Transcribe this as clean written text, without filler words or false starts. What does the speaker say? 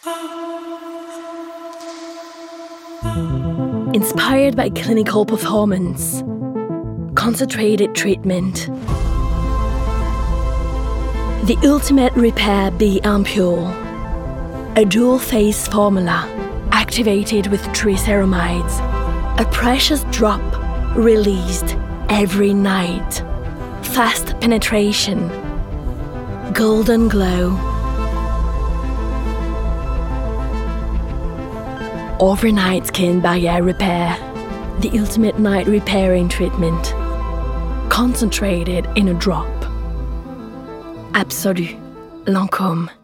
Inspired by clinical performance, concentrated treatment, the Ultimate Repair B Ampule, a dual-phase formula activated with triceramides, a precious drop released every night, fast penetration, golden glow, overnight skin barrier repair, the ultimate night repairing treatment, concentrated in a drop. Absolu Lancôme.